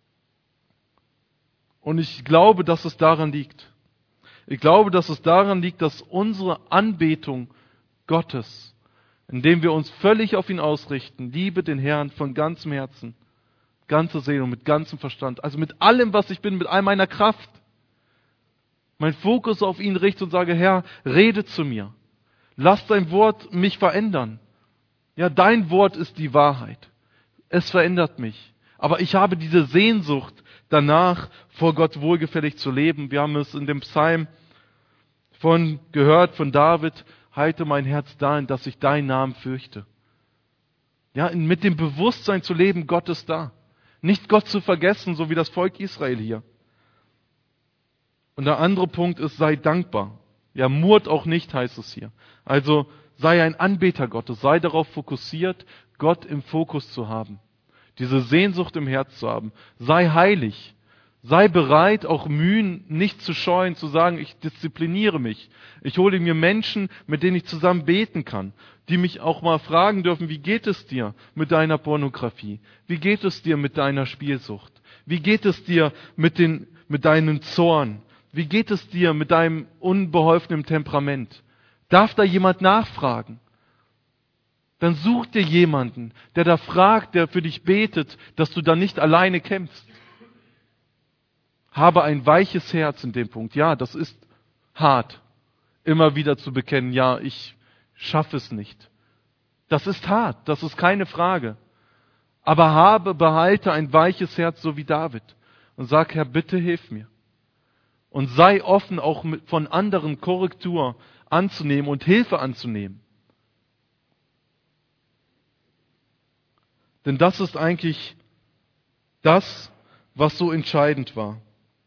A: Und ich glaube, dass es daran liegt. Ich glaube, dass es daran liegt, dass unsere Anbetung Gottes, indem wir uns völlig auf ihn ausrichten, liebe den Herrn von ganzem Herzen, ganzer Seele und mit ganzem Verstand, also mit allem, was ich bin, mit all meiner Kraft, mein Fokus auf ihn richte und sage, Herr, rede zu mir. Lass dein Wort mich verändern. Ja, dein Wort ist die Wahrheit. Es verändert mich. Aber ich habe diese Sehnsucht danach, vor Gott wohlgefällig zu leben. Wir haben es in dem Psalm von gehört von David, halte mein Herz dahin, dass ich deinen Namen fürchte. Ja, mit dem Bewusstsein zu leben, Gott ist da. Nicht Gott zu vergessen, so wie das Volk Israel hier. Und der andere Punkt ist, sei dankbar. Ja, murrt auch nicht, heißt es hier. Also sei ein Anbeter Gottes, sei darauf fokussiert, Gott im Fokus zu haben. Diese Sehnsucht im Herz zu haben. Sei heilig. Sei bereit, auch Mühen nicht zu scheuen, zu sagen, ich diszipliniere mich. Ich hole mir Menschen, mit denen ich zusammen beten kann, die mich auch mal fragen dürfen, wie geht es dir mit deiner Pornografie? Wie geht es dir mit deiner Spielsucht? Wie geht es dir mit, den, mit deinem Zorn? Wie geht es dir mit deinem unbeholfenen Temperament? Darf da jemand nachfragen? Dann such dir jemanden, der da fragt, der für dich betet, dass du da nicht alleine kämpfst. Habe ein weiches Herz in dem Punkt. Ja, das ist hart. immer wieder zu bekennen, ja, ich schaffe es nicht. Das ist hart, das ist keine Frage. Aber habe, behalte ein weiches Herz, so wie David. Und sag, Herr, bitte hilf mir. Und sei offen, auch mit, von anderen Korrektur anzunehmen und Hilfe anzunehmen. Denn das ist eigentlich das, was so entscheidend war.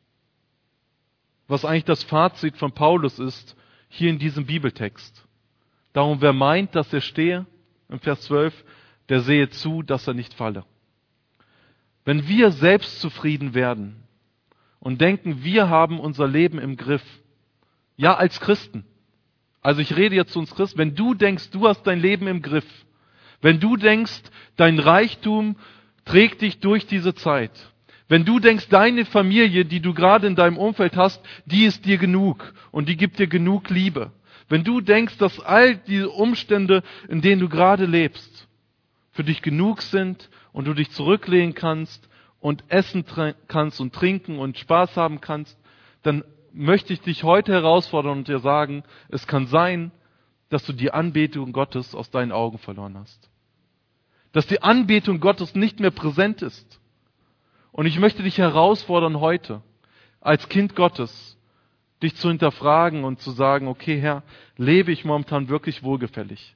A: Was eigentlich das Fazit von Paulus ist, hier in diesem Bibeltext. Darum, wer meint, dass er stehe, im Vers zwölf, der sehe zu, dass er nicht falle. Wenn wir selbstzufrieden werden und denken, wir haben unser Leben im Griff, ja, als Christen, also ich rede jetzt zu uns Christen, wenn du denkst, du hast dein Leben im Griff, wenn du denkst, dein Reichtum trägt dich durch diese Zeit, wenn du denkst, deine Familie, die du gerade in deinem Umfeld hast, die ist dir genug und die gibt dir genug Liebe. Wenn du denkst, dass all die Umstände, in denen du gerade lebst, für dich genug sind und du dich zurücklehnen kannst und essen kannst und trinken und Spaß haben kannst, dann möchte ich dich heute herausfordern und dir sagen, es kann sein, dass du die Anbetung Gottes aus deinen Augen verloren hast. Dass die Anbetung Gottes nicht mehr präsent ist. Und ich möchte dich herausfordern heute, als Kind Gottes, dich zu hinterfragen und zu sagen, okay Herr, lebe ich momentan wirklich wohlgefällig?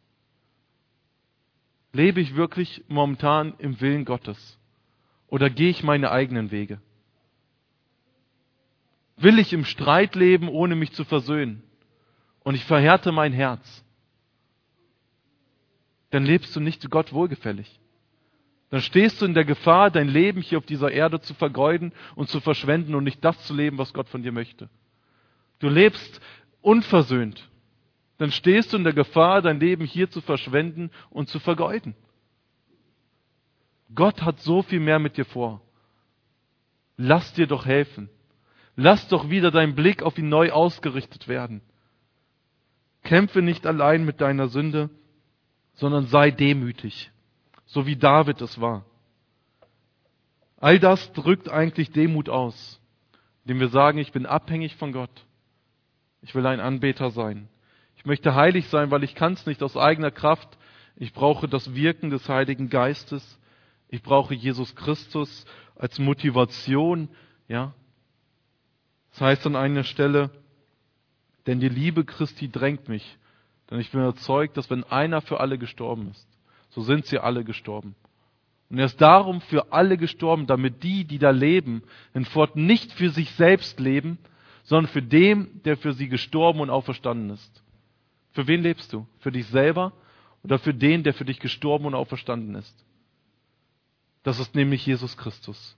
A: Lebe ich wirklich momentan im Willen Gottes? Oder gehe ich meine eigenen Wege? Will ich im Streit leben, ohne mich zu versöhnen? Und ich verhärte mein Herz? Dann lebst du nicht Gott wohlgefällig. Dann stehst du in der Gefahr, dein Leben hier auf dieser Erde zu vergeuden und zu verschwenden und nicht das zu leben, was Gott von dir möchte. Du lebst unversöhnt. Dann stehst du in der Gefahr, dein Leben hier zu verschwenden und zu vergeuden. Gott hat so viel mehr mit dir vor. Lass dir doch helfen. Lass doch wieder dein Blick auf ihn neu ausgerichtet werden. Kämpfe nicht allein mit deiner Sünde, sondern sei demütig, so wie David es war. All das drückt eigentlich Demut aus, indem wir sagen, ich bin abhängig von Gott. Ich will ein Anbeter sein. Ich möchte heilig sein, weil ich kann es nicht aus eigener Kraft. Ich brauche das Wirken des Heiligen Geistes. Ich brauche Jesus Christus als Motivation. Ja, das heißt an einer Stelle, denn die Liebe Christi drängt mich. Denn ich bin überzeugt, dass wenn einer für alle gestorben ist, so sind sie alle gestorben. Und er ist darum für alle gestorben, damit die, die da leben, hinfort nicht für sich selbst leben, sondern für den, der für sie gestorben und auferstanden ist. Für wen lebst du? Für dich selber oder für den, der für dich gestorben und auferstanden ist? Das ist nämlich Jesus Christus.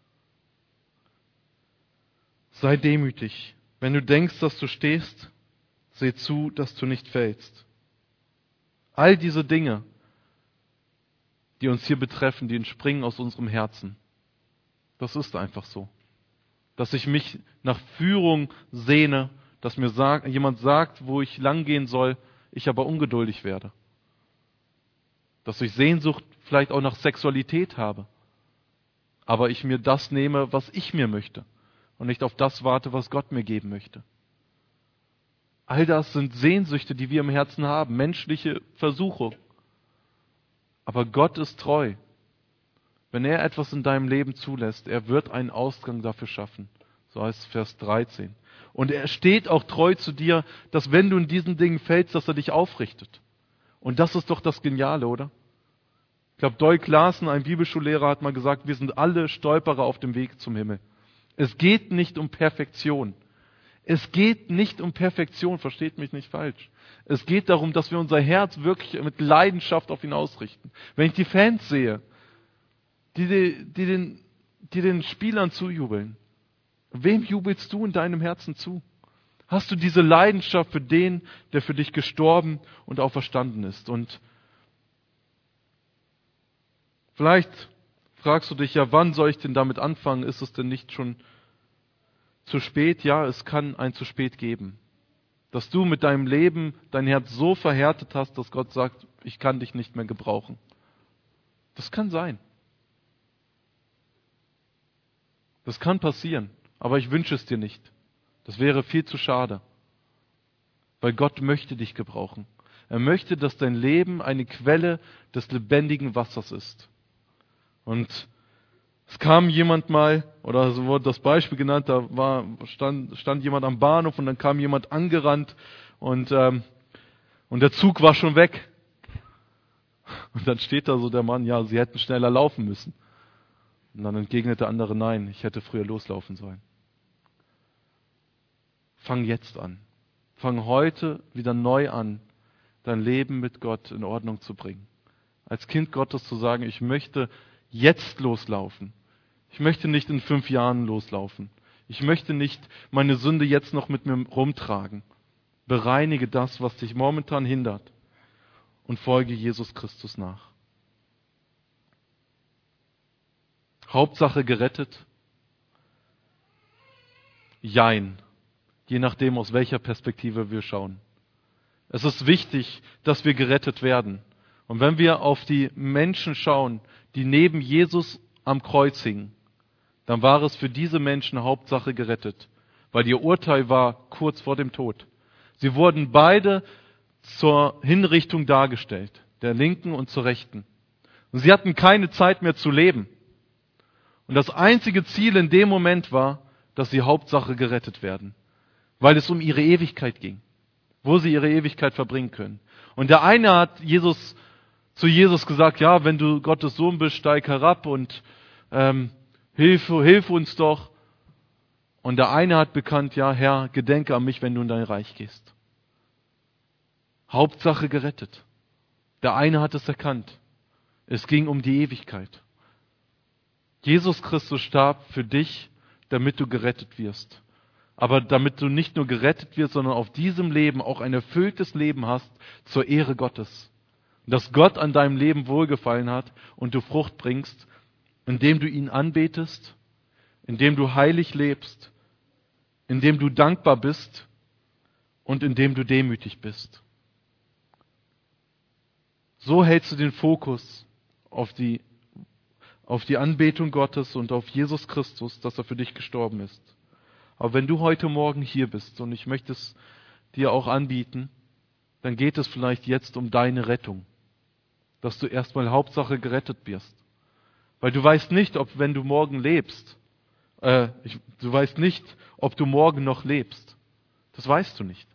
A: Sei demütig. Wenn du denkst, dass du stehst, seh zu, dass du nicht fällst. All diese Dinge, die uns hier betreffen, die entspringen aus unserem Herzen. Das ist einfach so. Dass ich mich nach Führung sehne, dass mir sagt, jemand sagt, wo ich langgehen soll, ich aber ungeduldig werde. Dass ich Sehnsucht vielleicht auch nach Sexualität habe, aber ich mir das nehme, was ich mir möchte und nicht auf das warte, was Gott mir geben möchte. All das sind Sehnsüchte, die wir im Herzen haben, menschliche Versuche. Aber Gott ist treu. Wenn er etwas in deinem Leben zulässt, er wird einen Ausgang dafür schaffen. So heißt es Vers dreizehn. Und er steht auch treu zu dir, dass wenn du in diesen Dingen fällst, dass er dich aufrichtet. Und das ist doch das Geniale, oder? Ich glaube, Doyle Claassen, ein Bibelschullehrer, hat mal gesagt, wir sind alle Stolperer auf dem Weg zum Himmel. Es geht nicht um Perfektion. Es geht nicht um Perfektion, versteht mich nicht falsch. Es geht darum, dass wir unser Herz wirklich mit Leidenschaft auf ihn ausrichten. Wenn ich die Fans sehe, die, die, die, den, die den Spielern zujubeln, wem jubelst du in deinem Herzen zu? Hast du diese Leidenschaft für den, der für dich gestorben und auferstanden ist? Und vielleicht fragst du dich ja, wann soll ich denn damit anfangen? Ist es denn nicht schon zu spät? Ja, es kann ein zu spät geben. Dass du mit deinem Leben dein Herz so verhärtet hast, dass Gott sagt, ich kann dich nicht mehr gebrauchen. Das kann sein. Das kann passieren, aber ich wünsche es dir nicht. Das wäre viel zu schade. Weil Gott möchte dich gebrauchen. Er möchte, dass dein Leben eine Quelle des lebendigen Wassers ist. Und es kam jemand mal, oder so wurde das Beispiel genannt, da war, stand, stand jemand am Bahnhof und dann kam jemand angerannt und, ähm, und der Zug war schon weg. Und dann steht da so der Mann, ja, sie hätten schneller laufen müssen. Und dann entgegnet der andere, nein, ich hätte früher loslaufen sollen. Fang jetzt an. Fang heute wieder neu an, dein Leben mit Gott in Ordnung zu bringen. Als Kind Gottes zu sagen, ich möchte jetzt loslaufen. Ich möchte nicht in fünf Jahren loslaufen. Ich möchte nicht meine Sünde jetzt noch mit mir rumtragen. Bereinige das, was dich momentan hindert und folge Jesus Christus nach. Hauptsache gerettet? Jein. Je nachdem, aus welcher Perspektive wir schauen. Es ist wichtig, dass wir gerettet werden. Und wenn wir auf die Menschen schauen, die neben Jesus am Kreuz hingen, dann war es für diese Menschen Hauptsache gerettet, weil ihr Urteil war kurz vor dem Tod. Sie wurden beide zur Hinrichtung dargestellt, der linken und zur rechten. Und sie hatten keine Zeit mehr zu leben. Und das einzige Ziel in dem Moment war, dass sie Hauptsache gerettet werden, weil es um ihre Ewigkeit ging, wo sie ihre Ewigkeit verbringen können. Und der eine hat Jesus zu Jesus gesagt, ja, wenn du Gottes Sohn bist, steig herab und ähm, hilf, hilf uns doch. Und der eine hat bekannt, ja, Herr, gedenke an mich, wenn du in dein Reich gehst. Hauptsache gerettet. Der eine hat es erkannt. Es ging um die Ewigkeit. Jesus Christus starb für dich, damit du gerettet wirst. Aber damit du nicht nur gerettet wirst, sondern auf diesem Leben auch ein erfülltes Leben hast zur Ehre Gottes. Dass Gott an deinem Leben wohlgefallen hat und du Frucht bringst, indem du ihn anbetest, indem du heilig lebst, indem du dankbar bist und indem du demütig bist. So hältst du den Fokus auf die, auf die Anbetung Gottes und auf Jesus Christus, dass er für dich gestorben ist. Aber wenn du heute Morgen hier bist, und ich möchte es dir auch anbieten, dann geht es vielleicht jetzt um deine Rettung. Dass du erstmal Hauptsache gerettet wirst. Weil du weißt nicht, ob wenn du morgen lebst, äh, ich, du weißt nicht, ob du morgen noch lebst. Das weißt du nicht.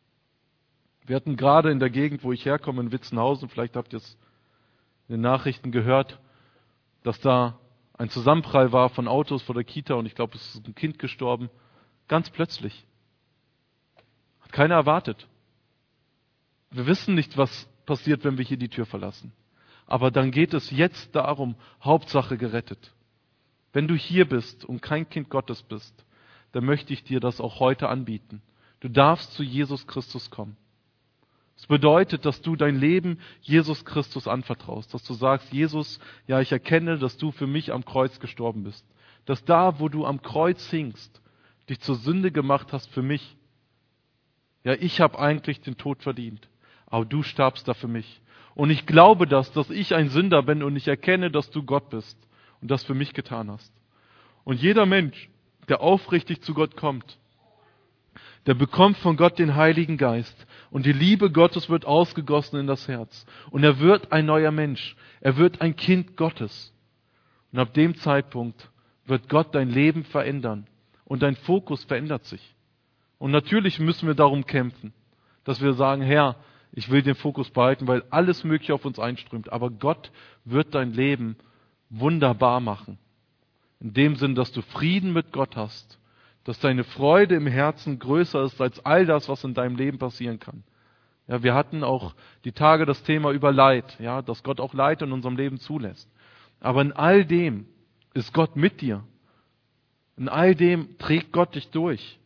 A: Wir hatten gerade in der Gegend, wo ich herkomme, in Witzenhausen, vielleicht habt ihr es in den Nachrichten gehört, dass da ein Zusammenprall war von Autos vor der Kita und ich glaube, es ist ein Kind gestorben. Ganz plötzlich. Hat keiner erwartet. Wir wissen nicht, was passiert, wenn wir hier die Tür verlassen. Aber dann geht es jetzt darum, Hauptsache gerettet. Wenn du hier bist und kein Kind Gottes bist, dann möchte ich dir das auch heute anbieten. Du darfst zu Jesus Christus kommen. Das bedeutet, dass du dein Leben Jesus Christus anvertraust. Dass du sagst, Jesus, ja, ich erkenne, dass du für mich am Kreuz gestorben bist. Dass da, wo du am Kreuz hingst, dich zur Sünde gemacht hast für mich. Ja, ich habe eigentlich den Tod verdient. Aber du starbst da für mich. Und ich glaube das, dass ich ein Sünder bin und ich erkenne, dass du Gott bist und das für mich getan hast. Und jeder Mensch, der aufrichtig zu Gott kommt, der bekommt von Gott den Heiligen Geist und die Liebe Gottes wird ausgegossen in das Herz. Und er wird ein neuer Mensch. Er wird ein Kind Gottes. Und ab dem Zeitpunkt wird Gott dein Leben verändern und dein Fokus verändert sich. Und natürlich müssen wir darum kämpfen, dass wir sagen, Herr, ich will den Fokus behalten, weil alles Mögliche auf uns einströmt. Aber Gott wird dein Leben wunderbar machen. In dem Sinn, dass du Frieden mit Gott hast. Dass deine Freude im Herzen größer ist als all das, was in deinem Leben passieren kann. Ja, wir hatten auch die Tage das Thema über Leid. Ja, dass Gott auch Leid in unserem Leben zulässt. Aber in all dem ist Gott mit dir. In all dem trägt Gott dich durch.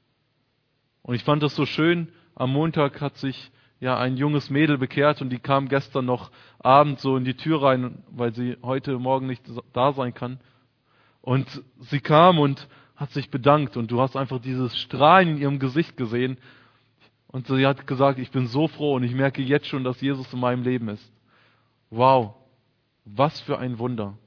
A: Und ich fand das so schön. Am Montag hat sich ja ein junges Mädel bekehrt und die kam gestern noch abends so in die Tür rein, weil sie heute Morgen nicht da sein kann. Und sie kam und hat sich bedankt und du hast einfach dieses Strahlen in ihrem Gesicht gesehen. Und sie hat gesagt, ich bin so froh und ich merke jetzt schon, dass Jesus in meinem Leben ist. Wow, was für ein Wunder.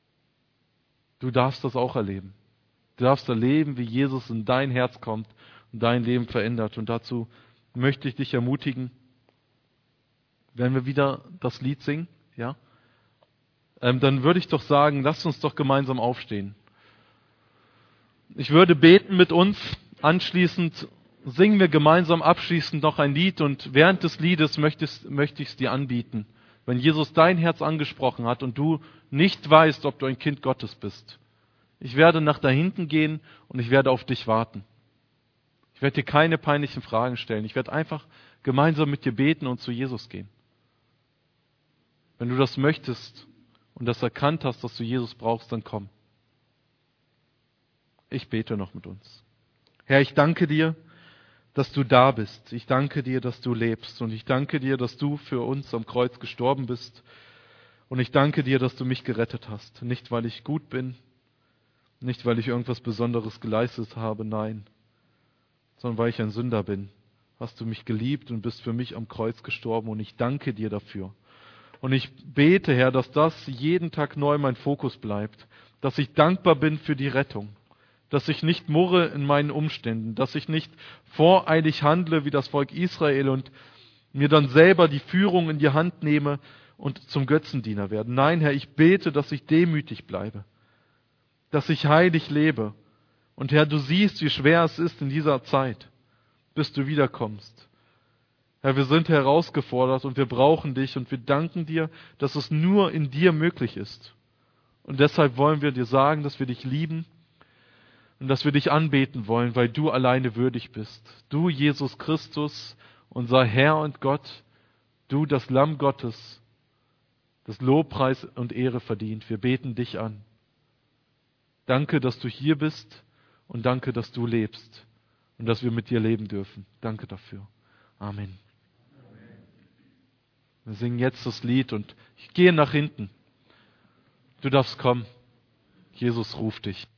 A: Du darfst das auch erleben. Du darfst erleben, wie Jesus in dein Herz kommt und dein Leben verändert. Und dazu möchte ich dich ermutigen, wenn wir wieder das Lied singen, ja, ähm, dann würde ich doch sagen, lasst uns doch gemeinsam aufstehen. Ich würde beten mit uns, anschließend singen wir gemeinsam abschließend noch ein Lied und während des Liedes möchtest, möchte ich es dir anbieten. Wenn Jesus dein Herz angesprochen hat und du nicht weißt, ob du ein Kind Gottes bist. Ich werde nach da hinten gehen und ich werde auf dich warten. Ich werde dir keine peinlichen Fragen stellen. Ich werde einfach gemeinsam mit dir beten und zu Jesus gehen. Wenn du das möchtest und das erkannt hast, dass du Jesus brauchst, dann komm. Ich bete noch mit uns. Herr, ich danke dir, dass du da bist. Ich danke dir, dass du lebst. Und ich danke dir, dass du für uns am Kreuz gestorben bist. Und ich danke dir, dass du mich gerettet hast. Nicht, weil ich gut bin, nicht, weil ich irgendwas Besonderes geleistet habe, nein, sondern weil ich ein Sünder bin. Hast du mich geliebt und bist für mich am Kreuz gestorben. Und ich danke dir dafür. Und ich bete, Herr, dass das jeden Tag neu mein Fokus bleibt. Dass ich dankbar bin für die Rettung. Dass ich nicht murre in meinen Umständen, dass ich nicht voreilig handle wie das Volk Israel und mir dann selber die Führung in die Hand nehme und zum Götzendiener werde. Nein, Herr, ich bete, dass ich demütig bleibe, dass ich heilig lebe. Und Herr, du siehst, wie schwer es ist in dieser Zeit, bis du wiederkommst. Herr, wir sind herausgefordert und wir brauchen dich und wir danken dir, dass es nur in dir möglich ist. Und deshalb wollen wir dir sagen, dass wir dich lieben, und dass wir dich anbeten wollen, weil du alleine würdig bist. Du, Jesus Christus, unser Herr und Gott, du, das Lamm Gottes, das Lobpreis und Ehre verdient. Wir beten dich an. Danke, dass du hier bist und danke, dass du lebst und dass wir mit dir leben dürfen. Danke dafür. Amen. Wir singen jetzt das Lied und ich gehe nach hinten. Du darfst kommen. Jesus ruft dich.